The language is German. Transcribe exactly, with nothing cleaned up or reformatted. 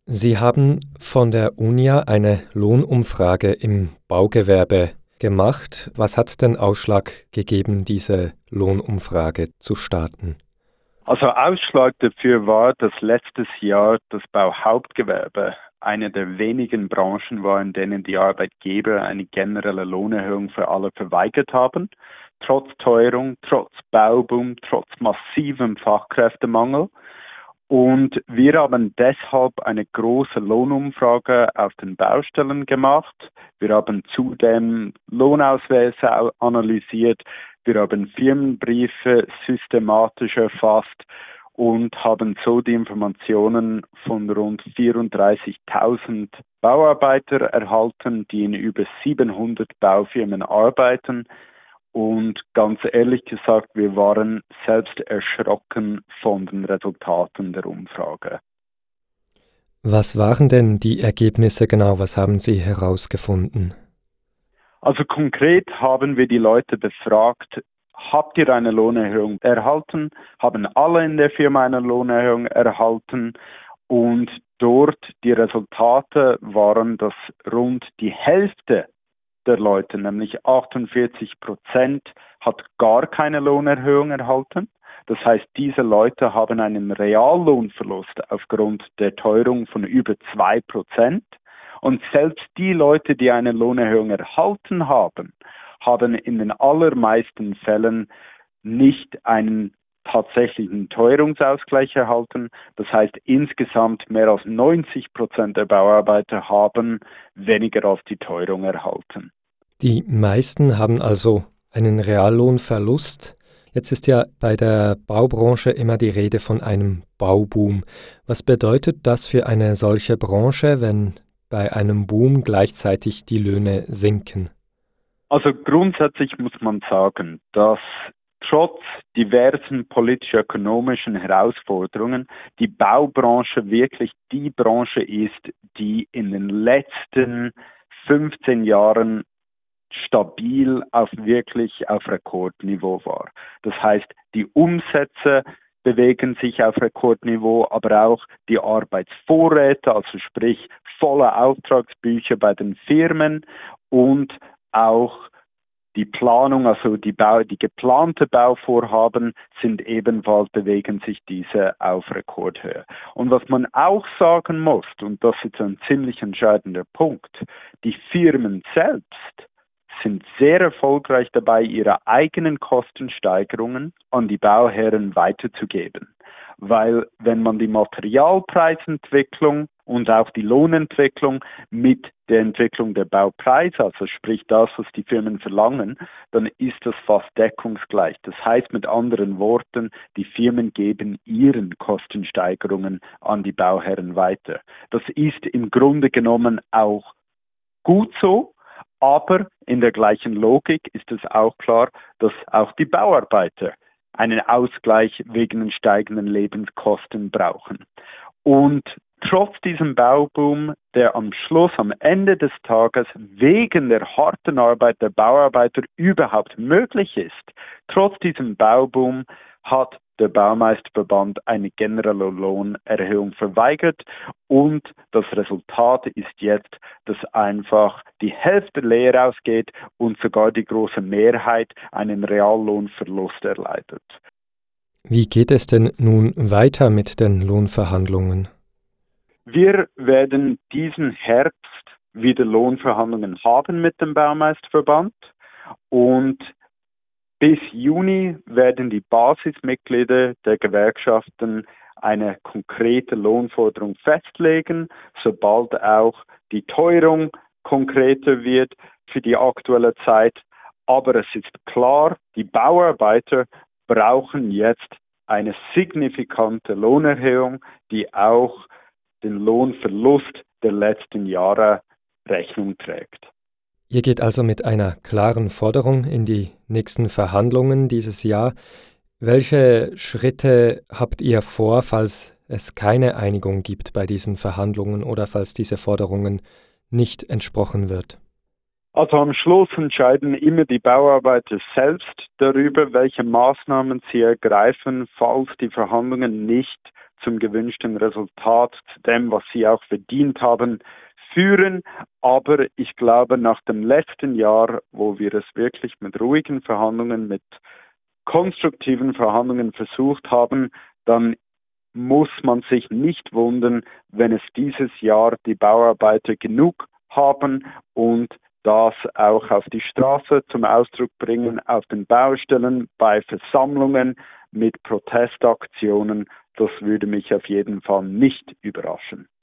Sie haben von der UNIA eine Lohnumfrage im Baugewerbe gemacht. Was hat den Ausschlag gegeben, diese Lohnumfrage zu starten? Also Ausschlag dafür war, dass letztes Jahr das Bauhauptgewerbe eine der wenigen Branchen war, in denen die Arbeitgeber eine generelle Lohnerhöhung für alle verweigert haben. Trotz Teuerung, trotz Bauboom, trotz massivem Fachkräftemangel. Und wir haben deshalb eine große Lohnumfrage auf den Baustellen gemacht. Wir haben zudem Lohnausweise analysiert. Wir haben Firmenbriefe systematisch erfasst und haben so die Informationen von rund vierunddreißigtausend Bauarbeiter erhalten, die in über siebenhundert Baufirmen arbeiten. Und ganz ehrlich gesagt, wir waren selbst erschrocken von den Resultaten der Umfrage. Was waren denn die Ergebnisse genau? Was haben Sie herausgefunden? Also konkret haben wir die Leute befragt, habt ihr eine Lohnerhöhung erhalten? Haben alle in der Firma eine Lohnerhöhung erhalten? Und dort die Resultate waren, dass rund die Hälfte der Leute, nämlich achtundvierzig Prozent, hat gar keine Lohnerhöhung erhalten. Das heißt, diese Leute haben einen Reallohnverlust aufgrund der Teuerung von über zwei Prozent. Und selbst die Leute, die eine Lohnerhöhung erhalten haben, haben in den allermeisten Fällen nicht einen tatsächlichen Teuerungsausgleich erhalten. Das heißt, insgesamt mehr als neunzig Prozent der Bauarbeiter haben weniger als die Teuerung erhalten. Die meisten haben also einen Reallohnverlust. Jetzt ist ja bei der Baubranche immer die Rede von einem Bauboom. Was bedeutet das für eine solche Branche, wenn bei einem Boom gleichzeitig die Löhne sinken? Also grundsätzlich muss man sagen, dass trotz diversen politisch-ökonomischen Herausforderungen die Baubranche wirklich die Branche ist, die in den letzten fünfzehn Jahren stabil auf wirklich auf Rekordniveau war. Das heißt, die Umsätze bewegen sich auf Rekordniveau, aber auch die Arbeitsvorräte, also sprich volle Auftragsbücher bei den Firmen und auch die Planung, also die, Bau, die geplante Bauvorhaben sind ebenfalls, bewegen sich diese auf Rekordhöhe. Und was man auch sagen muss, und das ist ein ziemlich entscheidender Punkt, die Firmen selbst sind sehr erfolgreich dabei, ihre eigenen Kostensteigerungen an die Bauherren weiterzugeben. Weil wenn man die Materialpreisentwicklung und auch die Lohnentwicklung mit der Entwicklung der Baupreise, also sprich das, was die Firmen verlangen, dann ist das fast deckungsgleich. Das heißt mit anderen Worten, die Firmen geben ihren Kostensteigerungen an die Bauherren weiter. Das ist im Grunde genommen auch gut so, aber in der gleichen Logik ist es auch klar, dass auch die Bauarbeiter einen Ausgleich wegen den steigenden Lebenskosten brauchen. Und trotz diesem Bauboom, der am Schluss, am Ende des Tages wegen der harten Arbeit der Bauarbeiter überhaupt möglich ist, trotz diesem Bauboom hat der Baumeisterverband eine generelle Lohnerhöhung verweigert und das Resultat ist jetzt, dass einfach die Hälfte leer ausgeht und sogar die große Mehrheit einen Reallohnverlust erleidet. Wie geht es denn nun weiter mit den Lohnverhandlungen? Wir werden diesen Herbst wieder Lohnverhandlungen haben mit dem Baumeisterverband und bis Juni werden die Basismitglieder der Gewerkschaften eine konkrete Lohnforderung festlegen, sobald auch die Teuerung konkreter wird für die aktuelle Zeit. Aber es ist klar, die Bauarbeiter brauchen jetzt eine signifikante Lohnerhöhung, die auch den Lohnverlust der letzten Jahre Rechnung trägt. Ihr geht also mit einer klaren Forderung in die nächsten Verhandlungen dieses Jahr. Welche Schritte habt ihr vor, falls es keine Einigung gibt bei diesen Verhandlungen oder falls diese Forderungen nicht entsprochen wird? Also am Schluss entscheiden immer die Bauarbeiter selbst darüber, welche Maßnahmen sie ergreifen, falls die Verhandlungen nicht zum gewünschten Resultat, zu dem, was sie auch verdient haben, führen. Aber ich glaube, nach dem letzten Jahr, wo wir es wirklich mit ruhigen Verhandlungen, mit konstruktiven Verhandlungen versucht haben, dann muss man sich nicht wundern, wenn es dieses Jahr die Bauarbeiter genug haben und das auch auf die Straße zum Ausdruck bringen, auf den Baustellen, bei Versammlungen, mit Protestaktionen. Das würde mich auf jeden Fall nicht überraschen.